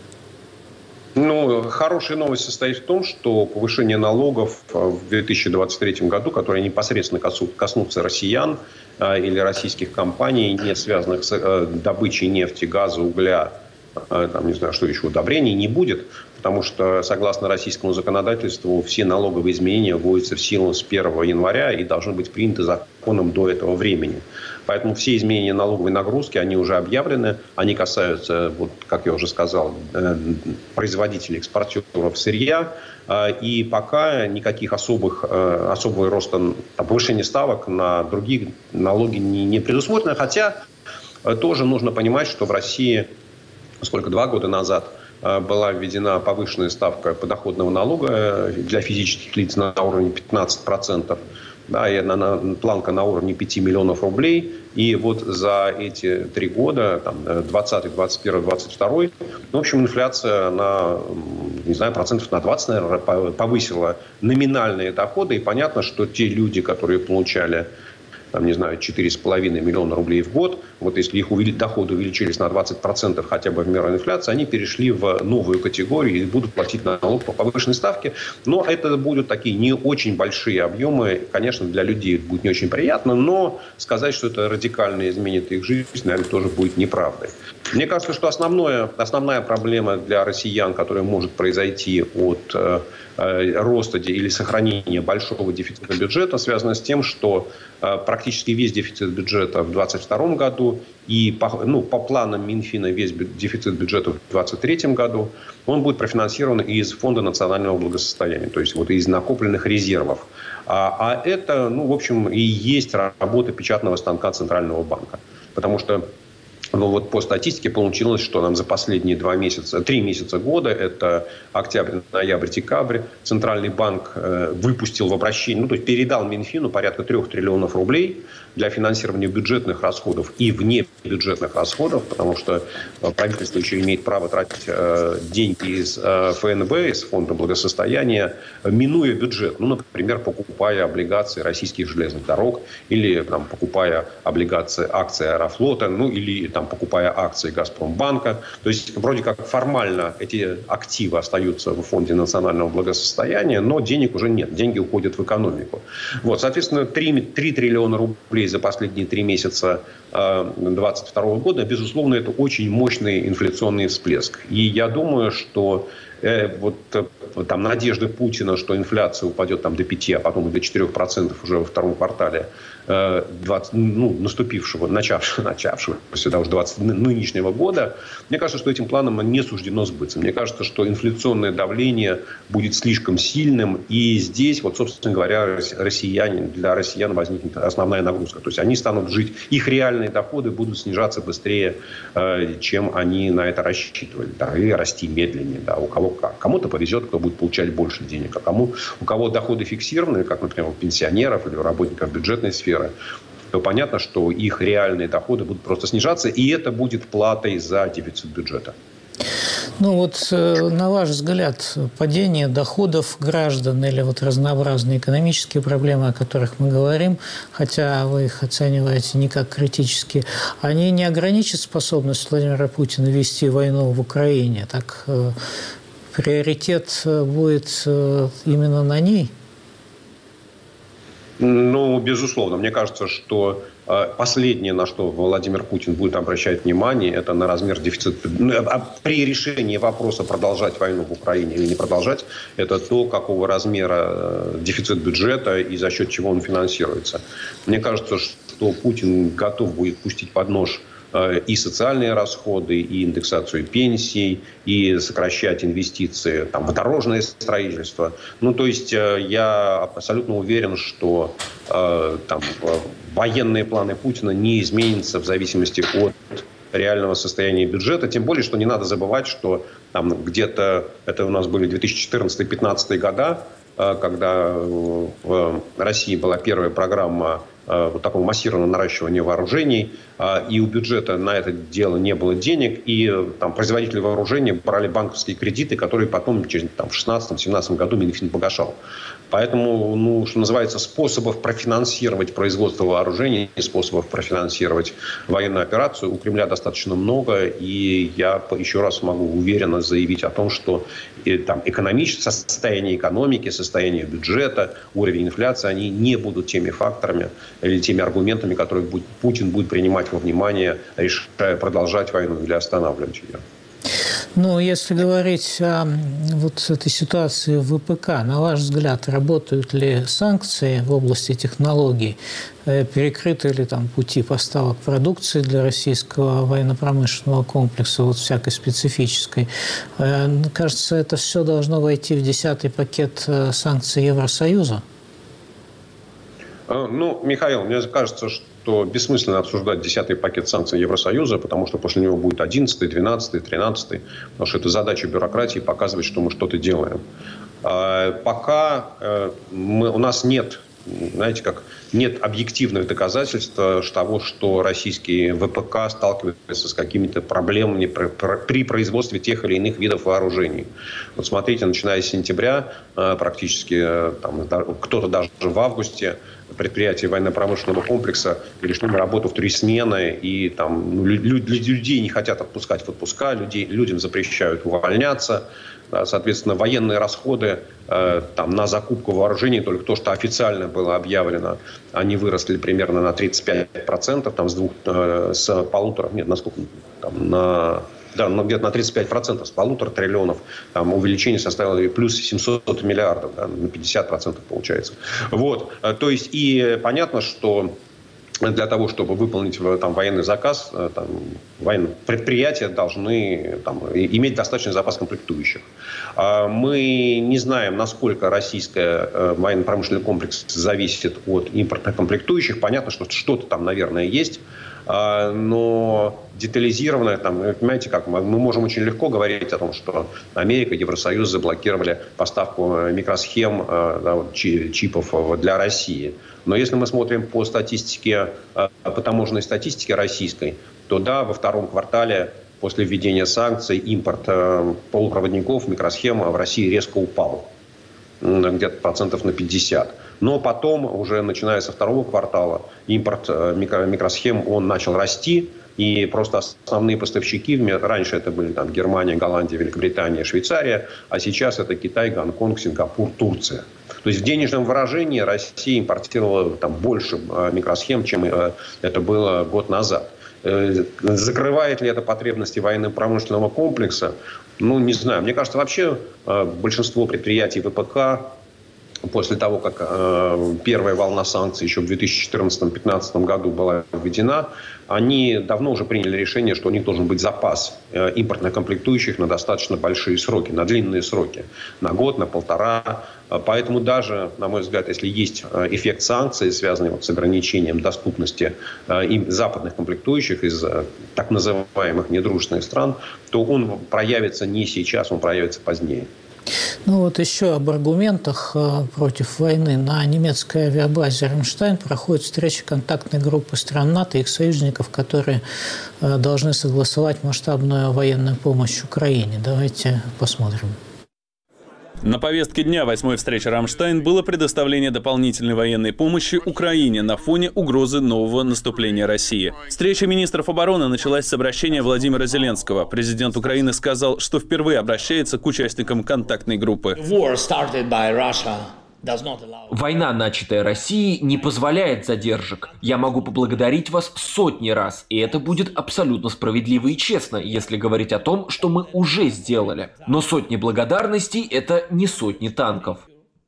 Ну, хорошая новость состоит в том, что повышение налогов в 2023 году, которые непосредственно коснутся россиян или российских компаний, не связанных с добычей нефти, газа, угля, там, не знаю, что еще, удобрений, не будет. Потому что, согласно российскому законодательству, все налоговые изменения вводятся в силу с 1 января и должны быть приняты законом до этого времени. Поэтому все изменения налоговой нагрузки, они уже объявлены. Они касаются, вот, как я уже сказал, производителей, экспортеров сырья. И пока никаких особого роста, повышения ставок на другие налоги не предусмотрено. Хотя тоже нужно понимать, что в России, 2 года назад, была введена повышенная ставка подоходного налога для физических лиц на уровне 15%. Да, и планка на уровне 5 миллионов рублей. И вот за эти 3 года, 20, 21, 22, в общем, инфляция на, не знаю, процентов на 20, наверное, повысила номинальные доходы. И понятно, что те люди, которые получали, 4,5 миллиона рублей в год, вот если их доходы увеличились на 20% хотя бы в меру инфляции, они перешли в новую категорию и будут платить налог по повышенной ставке. Но это будут такие не очень большие объемы. Конечно, для людей будет не очень приятно, но сказать, что это радикально изменит их жизнь, наверное, тоже будет неправдой. Мне кажется, что основная проблема для россиян, которая может произойти от роста или сохранения большого дефицита бюджета, связана с тем, что практически весь дефицит бюджета в 2022 году и по планам Минфина весь дефицит бюджета в 2023 году, он будет профинансирован из Фонда национального благосостояния, то есть вот из накопленных резервов. А это, в общем, и есть работа печатного станка Центрального банка. Потому что по статистике получилось, что нам за последние 3 месяца года, это октябрь, ноябрь, декабрь, Центральный банк выпустил в обращение, то есть передал Минфину порядка 3 триллионов рублей для финансирования бюджетных расходов и внебюджетных расходов, потому что правительство еще имеет право тратить деньги из ФНБ, из Фонда благосостояния, минуя бюджет. Например, покупая облигации российских железных дорог или покупая акции Аэрофлота, или покупая акции Газпромбанка. То есть, вроде как формально эти активы остаются в Фонде национального благосостояния, но денег уже нет. Деньги уходят в экономику. Соответственно, 3 триллиона рублей за последние 3 месяца 2022 года, безусловно, это очень мощный инфляционный всплеск. И я думаю, что там надежды Путина, что инфляция упадет там до 5%, а потом до 4% уже во втором квартале начавшегося да, уже нынешнего года, мне кажется, что этим планом не суждено сбыться. Мне кажется, что инфляционное давление будет слишком сильным, и здесь, вот, собственно говоря, для россиян возникнет основная нагрузка. То есть они станут жить, их реальные доходы будут снижаться быстрее, чем они на это рассчитывали, да, и расти медленнее. Да, у кого как. Кому-то повезет, кто будет получать больше денег, а у кого доходы фиксированные, как, например, у пенсионеров или у работников бюджетной сферы, то понятно, что их реальные доходы будут просто снижаться, и это будет платой за дефицит бюджета. Ну вот, на ваш взгляд, падение доходов граждан или вот разнообразные экономические проблемы, о которых мы говорим, хотя вы их оцениваете не как критические, они не ограничат способность Владимира Путина вести войну в Украине? Так приоритет будет именно на ней? Ну, безусловно. Мне кажется, что последнее, на что Владимир Путин будет обращать внимание, это на размер дефицита. При решении вопроса, продолжать войну в Украине или не продолжать, это то, какого размера дефицит бюджета и за счет чего он финансируется. Мне кажется, что Путин готов будет пустить под нож и социальные расходы, и индексацию пенсий, и сокращать инвестиции там, в дорожное строительство. Ну, то есть я абсолютно уверен, что военные планы Путина не изменятся в зависимости от реального состояния бюджета. Тем более, что не надо забывать, что там где-то, это у нас были 2014-2015 года, когда в России была первая программа вот такого массированного наращивания вооружений, и у бюджета на это дело не было денег, и там производители вооружения брали банковские кредиты, которые потом в 2016-2017 году Минфин погашал. Поэтому, что называется, способов профинансировать производство вооружений, способов профинансировать военную операцию у Кремля достаточно много. И я еще раз могу уверенно заявить о том, что экономическое состояние экономики, состояние бюджета, уровень инфляции, они не будут теми факторами или теми аргументами, которые Путин будет принимать во внимание, решая продолжать войну или останавливать ее. Ну, если говорить о вот этой ситуации в ВПК, на ваш взгляд, работают ли санкции в области технологий? Перекрыты ли там пути поставок продукции для российского военно-промышленного комплекса, вот всякой специфической? Кажется, это все должно войти в 10-й пакет санкций Евросоюза? Ну, Михаил, мне кажется, что бессмысленно обсуждать 10-й пакет санкций Евросоюза, потому что после него будет 11-й, 12-й, 13-й. Потому что это задача бюрократии показывать, что мы что-то делаем. Пока у нас нет, знаете, нет объективных доказательств того, что российские ВПК сталкиваются с какими-то проблемами при производстве тех или иных видов вооружений. Вот смотрите, начиная с сентября, практически кто-то даже в августе, предприятия военно-промышленного комплекса перешли на работу в 3 смены, и людей не хотят отпускать в отпуска, людям запрещают увольняться. Соответственно, военные расходы на закупку вооружений, только то, что официально было объявлено, они выросли примерно на 35%, где-то на 35%, с 1,5 триллионов, увеличение составило плюс 700 миллиардов, на 50% получается. Вот, то есть, и понятно, что для того, чтобы выполнить военный заказ, военные предприятия должны иметь достаточный запас комплектующих. Мы не знаем, насколько российский военно-промышленный комплекс зависит от импортных комплектующих. Понятно, что что-то там, наверное, есть. Но детализированно, понимаете, как мы можем очень легко говорить о том, что Америка, Евросоюз заблокировали поставку микросхем, чипов для России. Но если мы смотрим по статистике, по таможенной статистике российской, то да, во втором квартале после введения санкций импорт полупроводников, микросхем в России резко упал. Где-то процентов на 50. Но потом, уже начиная со второго квартала, импорт микросхем, он начал расти. И просто основные поставщики, раньше это были Германия, Голландия, Великобритания, Швейцария, а сейчас это Китай, Гонконг, Сингапур, Турция. То есть в денежном выражении Россия импортировала больше микросхем, чем это было год назад. Закрывает ли это потребности военно-промышленного комплекса? Ну, не знаю. Мне кажется, вообще большинство предприятий ВПК после того, как первая волна санкций еще в 2014-2015 году была введена, они давно уже приняли решение, что у них должен быть запас импортных комплектующих на достаточно большие сроки, на длинные сроки, на год, на полтора. Поэтому даже, на мой взгляд, если есть эффект санкций, связанный с ограничением доступности западных комплектующих из так называемых недружественных стран, то он проявится не сейчас, он проявится позднее. Ну вот еще об аргументах против войны. На немецкой авиабазе «Рамштайн» проходит встреча контактной группы стран НАТО и их союзников, которые должны согласовать масштабную военную помощь Украине. Давайте посмотрим. На повестке дня 8-й встречи «Рамштайн» было предоставление дополнительной военной помощи Украине на фоне угрозы нового наступления России. Встреча министров обороны началась с обращения Владимира Зеленского. Президент Украины сказал, что впервые обращается к участникам контактной группы. Война, начатая Россией, не позволяет задержек. Я могу поблагодарить вас сотни раз, и это будет абсолютно справедливо и честно, если говорить о том, что мы уже сделали. Но сотни благодарностей – это не сотни танков.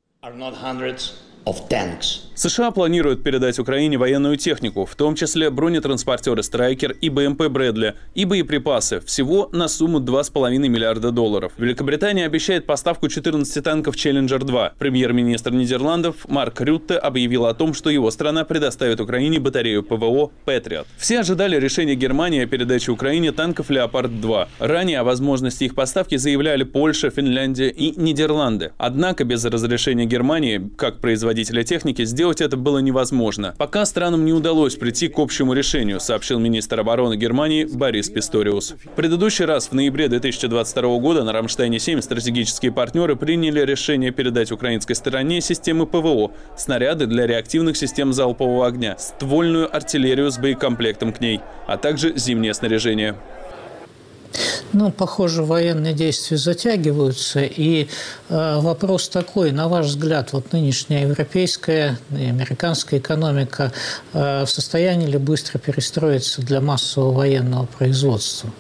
США планируют передать Украине военную технику, в том числе бронетранспортеры «Страйкер» и БМП «Брэдли», и боеприпасы, всего на сумму $2,5 миллиарда. Великобритания обещает поставку 14 танков «Челленджер-2». Премьер-министр Нидерландов Марк Рютте объявил о том, что его страна предоставит Украине батарею ПВО «Патриот». Все ожидали решения Германии о передаче Украине танков «Леопард-2». Ранее о возможности их поставки заявляли Польша, Финляндия и Нидерланды. Однако без разрешения Германии, как производителя техники, сделать это было невозможно. Пока странам не удалось прийти к общему решению, сообщил министр обороны Германии Борис Писториус. В предыдущий раз, в ноябре 2022 года, на «Рамштайне-7» стратегические партнеры приняли решение передать украинской стороне системы ПВО, снаряды для реактивных систем залпового огня, ствольную артиллерию с боекомплектом к ней, а также зимнее снаряжение. Ну, похоже, военные действия затягиваются. И вопрос такой, на ваш взгляд, вот нынешняя европейская и американская экономика в состоянии ли быстро перестроиться для массового военного производства?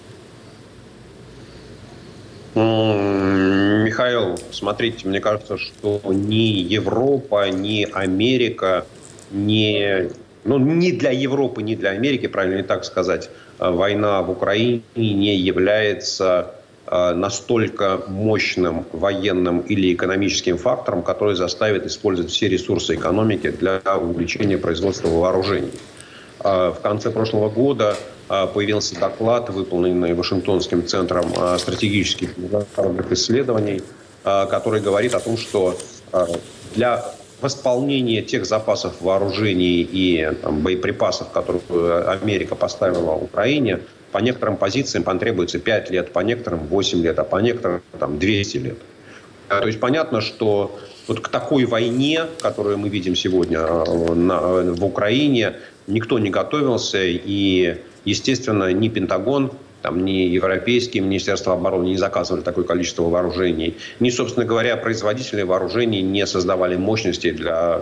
Михаил, смотрите, мне кажется, что ни Европа, ни Америка, ни для Европы, ни для Америки, правильно не так сказать, война в Украине не является настолько мощным военным или экономическим фактором, который заставит использовать все ресурсы экономики для увеличения производства вооружений. В конце прошлого года появился доклад, выполненный Вашингтонским центром стратегических международных исследований, который говорит о том, что для восполнение тех запасов вооружений и боеприпасов, которые Америка поставила Украине, по некоторым позициям потребуется 5 лет, по некоторым 8 лет, а по некоторым 200 лет. То есть понятно, что вот к такой войне, которую мы видим сегодня в Украине, никто не готовился. И, естественно, ни Пентагон, ни европейские министерства обороны не заказывали такое количество вооружений. Ни, собственно говоря, производители вооружений не создавали мощности для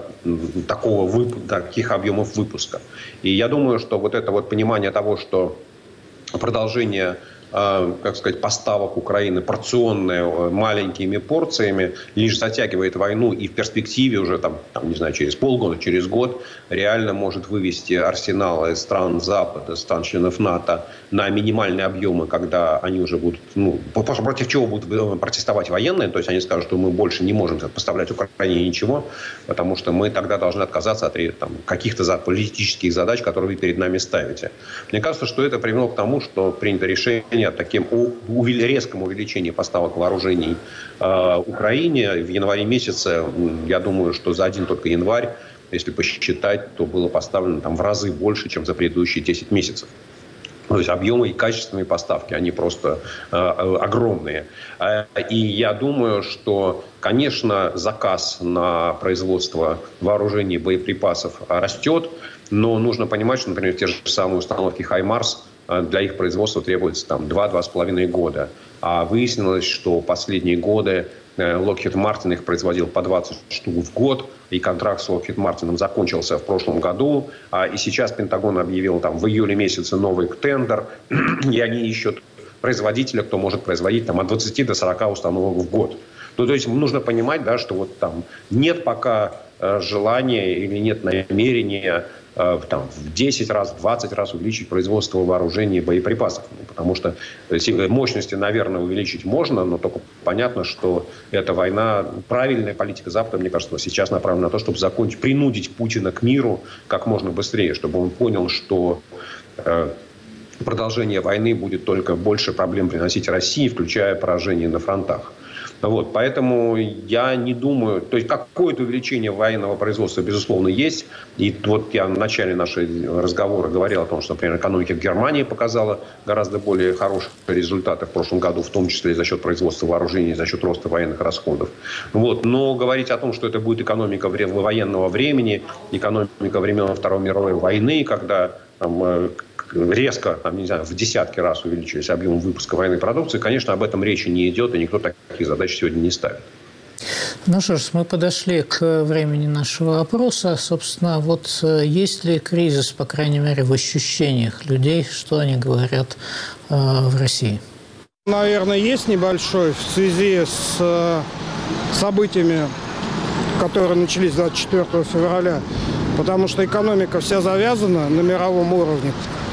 таких объемов выпуска. И я думаю, что вот это вот понимание того, что продолжение поставок Украины порционные маленькими порциями лишь затягивает войну и в перспективе уже через полгода, через год реально может вывести арсеналы стран Запада, стран-членов НАТО на минимальные объемы, когда они уже будут, против чего будут протестовать военные, то есть они скажут, что мы больше не можем поставлять Украине ничего, потому что мы тогда должны отказаться от каких-то политических задач, которые вы перед нами ставите. Мне кажется, что это привело к тому, что принято решение о таким резком увеличении поставок вооружений Украине. В январе месяце, я думаю, что за один только январь, если посчитать, то было поставлено в разы больше, чем за предыдущие 10 месяцев. То есть объемы и качественные поставки, они просто огромные. И я думаю, что, конечно, заказ на производство вооружений и боеприпасов растет, но нужно понимать, что, например, те же самые установки «Хаймарс», для их производства требуется 2-2,5 года. А выяснилось, что последние годы Lockheed Martin их производил по 20 штук в год, и контракт с Lockheed Martin закончился в прошлом году. И сейчас Пентагон объявил там, в июле месяце новый тендер, и они ищут производителя, кто может производить там, от 20 до 40 установок в год. Ну, то есть нужно понимать, да, что вот там нет пока желания или нет намерения там, в 10 раз, в 20 раз увеличить производство вооружений и боеприпасов. Потому что мощности, наверное, увеличить можно, но только понятно, что эта война, правильная политика Запада, мне кажется, сейчас направлена на то, чтобы принудить Путина к миру как можно быстрее, чтобы он понял, что продолжение войны будет только больше проблем приносить России, включая поражение на фронтах. Вот, поэтому я не думаю, то есть какое-то увеличение военного производства, безусловно, есть. И вот я в начале нашего разговора говорил о том, что, например, экономика в Германии показала гораздо более хорошие результаты в прошлом году, в том числе и за счет производства вооружений, за счет роста военных расходов. Вот. Но говорить о том, что это будет экономика военного времени, экономика времен Второй мировой войны, когда там, резко, там, не знаю, в десятки раз увеличились объемы выпуска военной продукции, конечно, об этом речи не идет, и никто таких задач сегодня не ставит. Ну что ж, мы подошли к времени нашего опроса. Собственно, вот есть ли кризис, по крайней мере, в ощущениях людей, что они говорят в России? Наверное, есть небольшой в связи с событиями, которые начались 24 февраля, потому что экономика вся завязана на мировом уровне.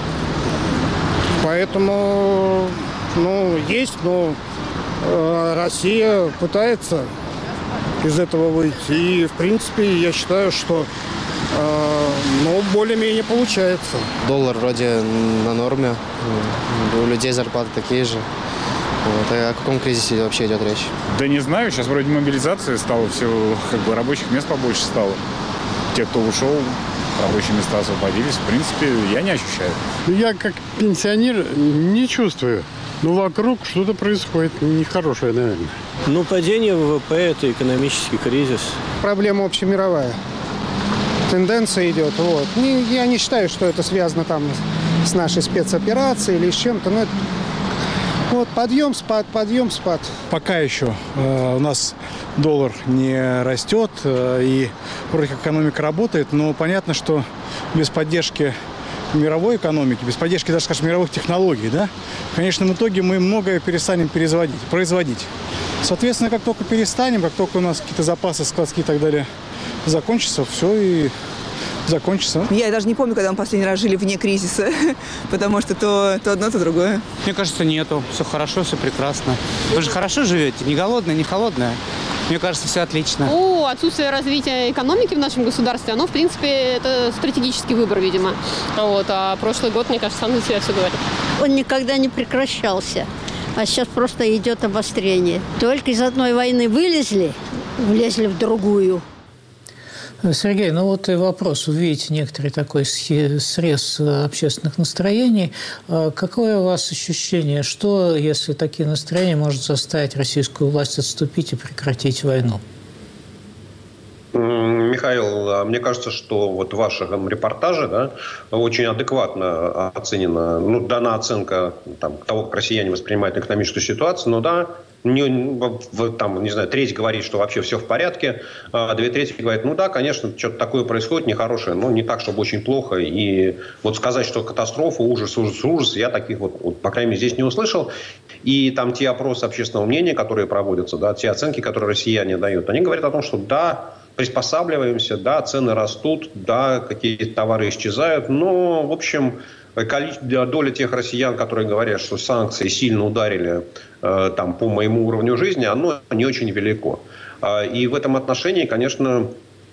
Поэтому, есть, но Россия пытается из этого выйти. И, в принципе, я считаю, что более-менее получается. Доллар вроде на норме, у людей зарплаты такие же. Вот. А о каком кризисе вообще идет речь? Да не знаю, сейчас вроде мобилизация стала, все, рабочих мест побольше стало. Те, кто ушел, рабочие места освободились. В принципе, я не ощущаю. Я как пенсионер не чувствую. Но вокруг что-то происходит нехорошее, наверное. Падение ВВП – это экономический кризис. Проблема общемировая. Тенденция идет. Вот. Я не считаю, что это связано там с нашей спецоперацией или с чем-то. Но это подъем, спад, подъем, спад. Пока еще у нас доллар не растет, и вроде как экономика работает, но понятно, что без поддержки мировой экономики, без поддержки даже, скажем, мировых технологий, да, в конечном итоге мы многое перестанем производить. Соответственно, как только перестанем, как только у нас какие-то запасы складские и так далее закончатся, все и закончится. Я даже не помню, когда мы последний раз жили вне кризиса, потому что то одно, то другое. Мне кажется, нету. Все хорошо, все прекрасно. Вы же хорошо живете, не голодная, не холодная. Мне кажется, все отлично. Отсутствие развития экономики в нашем государстве, оно, в принципе, это стратегический выбор, видимо. А прошлый год, мне кажется, сам за себя все говорит. Он никогда не прекращался, а сейчас просто идет обострение. Только из одной войны влезли в другую. Сергей, и вопрос. Вы видите некоторый такой срез общественных настроений. Какое у вас ощущение, что, если такие настроения, может заставить российскую власть отступить и прекратить войну? Михаил, мне кажется, что в вашем репортаже очень адекватно оценена, дана оценка того, как россияне воспринимают экономическую ситуацию, треть говорит, что вообще все в порядке, а 2/3 говорит, конечно, что-то такое происходит нехорошее, но не так, чтобы очень плохо. И сказать, что катастрофа, ужас, я таких по крайней мере, здесь не услышал. И те опросы общественного мнения, которые проводятся, те оценки, которые россияне дают, они говорят о том, что приспосабливаемся, цены растут, какие-то товары исчезают, но, в общем, доля тех россиян, которые говорят, что санкции сильно ударили по моему уровню жизни, оно не очень велико. И в этом отношении, конечно,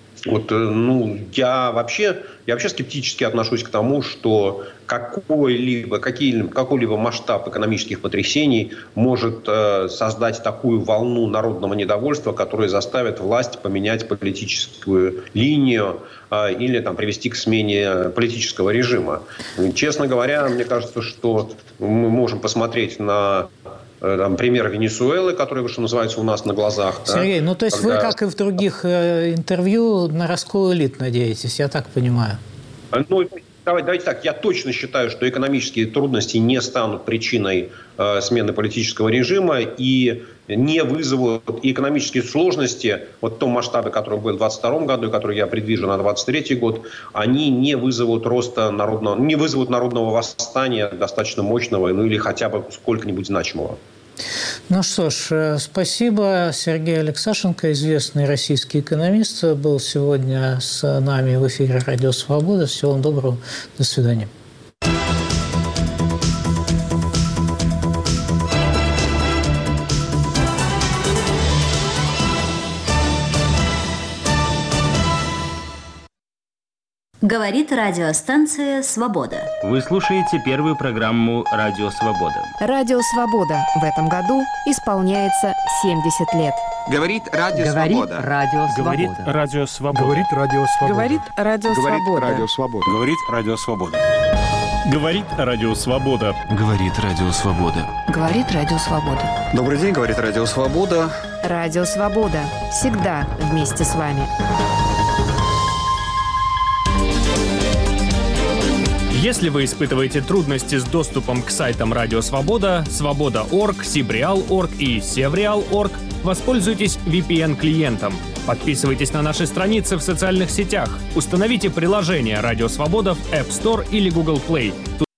я вообще скептически отношусь к тому, что какой-либо масштаб экономических потрясений может создать такую волну народного недовольства, которая заставит власть поменять политическую линию или привести к смене политического режима. Честно говоря, мне кажется, что мы можем посмотреть на пример Венесуэлы, который, что называется, у нас на глазах. Сергей, то есть вы, как и в других интервью, на раскол элит надеетесь, я так понимаю? Давайте так, я точно считаю, что экономические трудности не станут причиной смены политического режима и не вызовут экономические сложности вот в том масштабе, который был в 2022 году и который я предвижу на 2023 год, они не вызовут народного восстания достаточно мощного, ну или хотя бы сколько-нибудь значимого. Ну что ж, спасибо. Сергей Алексашенко, известный российский экономист, был сегодня с нами в эфире «Радио Свобода». Всего вам доброго. До свидания. Говорит радиостанция «Свобода». Вы слушаете первую программу «Радио Свобода». Радио «Свобода» в этом году исполняется 70 лет. Говорит Радио Свобода. Говорит Радио Свобода. Говорит Радио Свобода. Говорит Радио Свобода. Говорит Радио Свобода. Говорит Радио Свобода. Говорит Радио Свобода. Говорит Радио Свобода. Добрый день, говорит Радио Свобода. Радио Свобода. Всегда вместе с вами. Если вы испытываете трудности с доступом к сайтам Радио Свобода, Свобода.орг, Сибреал.орг и Севреал.орг, воспользуйтесь VPN-клиентом. Подписывайтесь на наши страницы в социальных сетях. Установите приложение Радио Свобода в App Store или Google Play.